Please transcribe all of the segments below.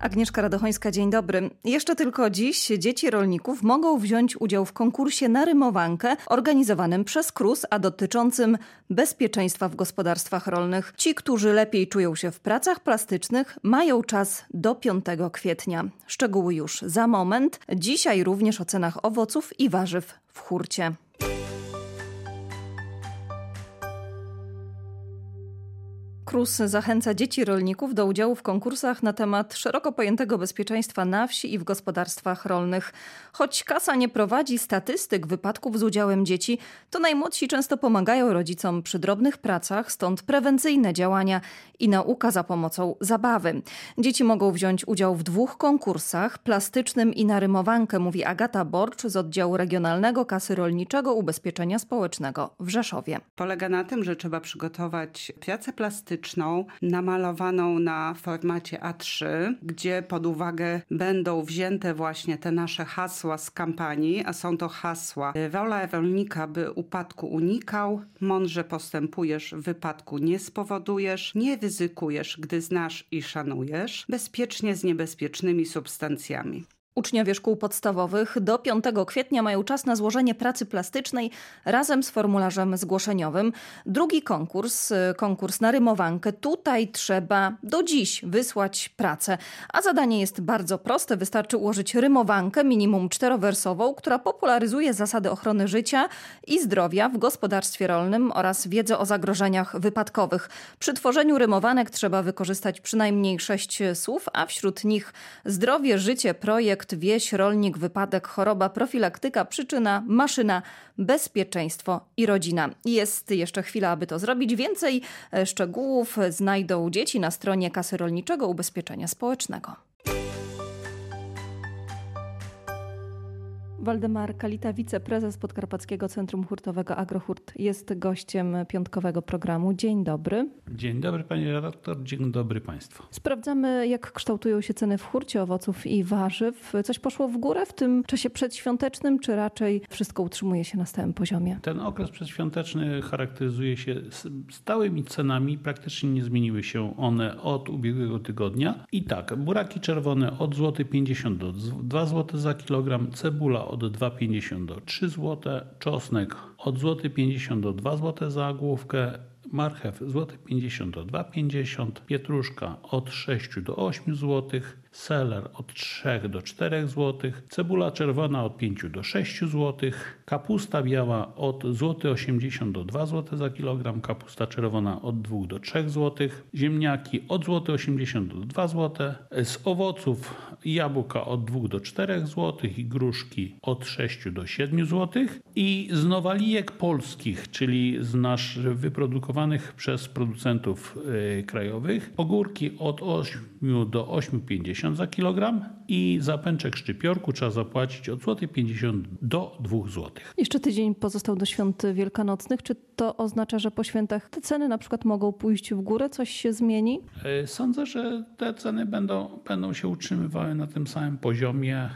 Agnieszka Radochońska, dzień dobry. Jeszcze tylko dziś dzieci rolników mogą wziąć udział w konkursie na rymowankę organizowanym przez KRUS, a dotyczącym bezpieczeństwa w gospodarstwach rolnych. Ci, którzy lepiej czują się w pracach plastycznych, mają czas do 5 kwietnia. Szczegóły już za moment. Dzisiaj również o cenach owoców i warzyw w hurcie. KRUS zachęca dzieci rolników do udziału w konkursach na temat szeroko pojętego bezpieczeństwa na wsi i w gospodarstwach rolnych. Choć kasa nie prowadzi statystyk wypadków z udziałem dzieci, to najmłodsi często pomagają rodzicom przy drobnych pracach, stąd prewencyjne działania i nauka za pomocą zabawy. Dzieci mogą wziąć udział w 2 konkursach, plastycznym i na rymowankę, mówi Agata Borcz z oddziału regionalnego Kasy Rolniczego Ubezpieczenia Społecznego w Rzeszowie. Polega na tym, że trzeba przygotować pracę plastyczną, namalowaną na formacie A3, gdzie pod uwagę będą wzięte właśnie te nasze hasła z kampanii, a są to hasła: rola rolnika, by upadku unikał, mądrze postępujesz, wypadku nie spowodujesz, nie ryzykujesz, gdy znasz i szanujesz, bezpiecznie z niebezpiecznymi substancjami. Uczniowie szkół podstawowych do 5 kwietnia mają czas na złożenie pracy plastycznej razem z formularzem zgłoszeniowym. Drugi konkurs na rymowankę. Tutaj trzeba do dziś wysłać pracę. A zadanie jest bardzo proste. Wystarczy ułożyć rymowankę minimum 4-wersową, która popularyzuje zasady ochrony życia i zdrowia w gospodarstwie rolnym oraz wiedzę o zagrożeniach wypadkowych. Przy tworzeniu rymowanek trzeba wykorzystać przynajmniej 6 słów, a wśród nich zdrowie, życie, projekt, wieś, rolnik, wypadek, choroba, profilaktyka, przyczyna, maszyna, bezpieczeństwo i rodzina. Jest jeszcze chwila, aby to zrobić. Więcej szczegółów znajdą dzieci na stronie Kasy Rolniczego Ubezpieczenia Społecznego. Waldemar Kalita, wiceprezes Podkarpackiego Centrum Hurtowego Agrohurt, jest gościem piątkowego programu. Dzień dobry. Dzień dobry pani redaktor, dzień dobry państwu. Sprawdzamy, jak kształtują się ceny w hurcie owoców i warzyw. Coś poszło w górę w tym czasie przedświątecznym, czy raczej wszystko utrzymuje się na stałym poziomie? Ten okres przedświąteczny charakteryzuje się stałymi cenami. Praktycznie nie zmieniły się one od ubiegłego tygodnia. I tak, buraki czerwone od 1,50 zł do 2 zł za kilogram, cebula od 2,50 do 3 zł, czosnek od 1,50 zł do 2 zł za główkę, marchew 1,50 zł do 2,50 zł, pietruszka od 6 do 8 zł, seler od 3 do 4 zł, cebula czerwona od 5 do 6 zł, kapusta biała od 1,80 zł do 2 zł za kilogram, kapusta czerwona od 2 do 3 zł, ziemniaki od 1,80 zł do 2 zł, z owoców jabłka od 2 do 4 zł i gruszki od 6 do 7 zł i z nowalijek polskich, czyli z naszych wyprodukowanych przez producentów krajowych, ogórki od 8 do 8,50 za kilogram i za pęczek szczypiorku trzeba zapłacić od 1,50 zł do 2 zł. Jeszcze tydzień pozostał do świąt wielkanocnych. Czy to oznacza, że po świętach te ceny na przykład mogą pójść w górę? Coś się zmieni? Sądzę, że te ceny będą się utrzymywały na tym samym poziomie.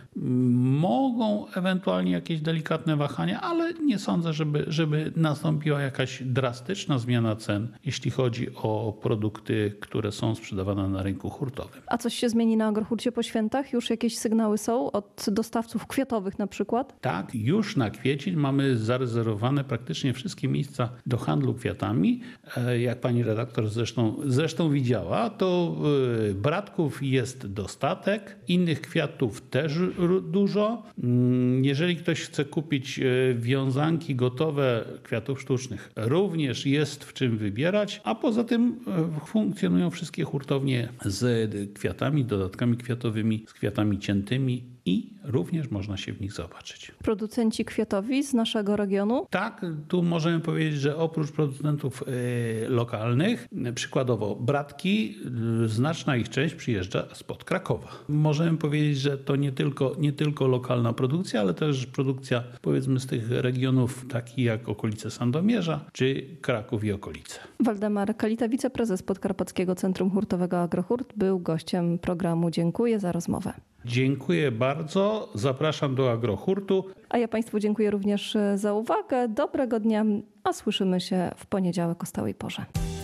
Mogą ewentualnie jakieś delikatne wahania, ale nie sądzę, żeby nastąpiła jakaś drastyczna zmiana cen, jeśli chodzi o produkty, które są sprzedawane na rynku hurtowym. A coś się zmieni na agrohurcie po świętach? Już jakieś sygnały są od dostawców kwiatowych na przykład? Tak, już na kwiecień mamy zarezerwowane praktycznie wszystkie miejsca do handlu kwiatami. Jak pani redaktor zresztą widziała, to bratków jest dostatek, innych kwiatów też dużo. Jeżeli ktoś chce kupić wiązanki gotowe kwiatów sztucznych, również jest w czym wybierać, a poza tym funkcjonują wszystkie hurtownie z kwiatami, dodatkami kwiatowymi, z kwiatami ciętymi i również można się w nich zobaczyć. Producenci kwiatowi z naszego regionu? Tak, tu możemy powiedzieć, że oprócz producentów lokalnych, przykładowo Bratki, znaczna ich część przyjeżdża spod Krakowa. Możemy powiedzieć, że to nie tylko lokalna produkcja, ale też produkcja powiedzmy z tych regionów takich jak okolice Sandomierza czy Kraków i okolice. Waldemar Kalita, wiceprezes Podkarpackiego Centrum Hurtowego Agrohurt, był gościem programu. Dziękuję za rozmowę. Dziękuję bardzo. Zapraszam do Agrohurtu. A ja Państwu dziękuję również za uwagę. Dobrego dnia, a słyszymy się w poniedziałek o stałej porze.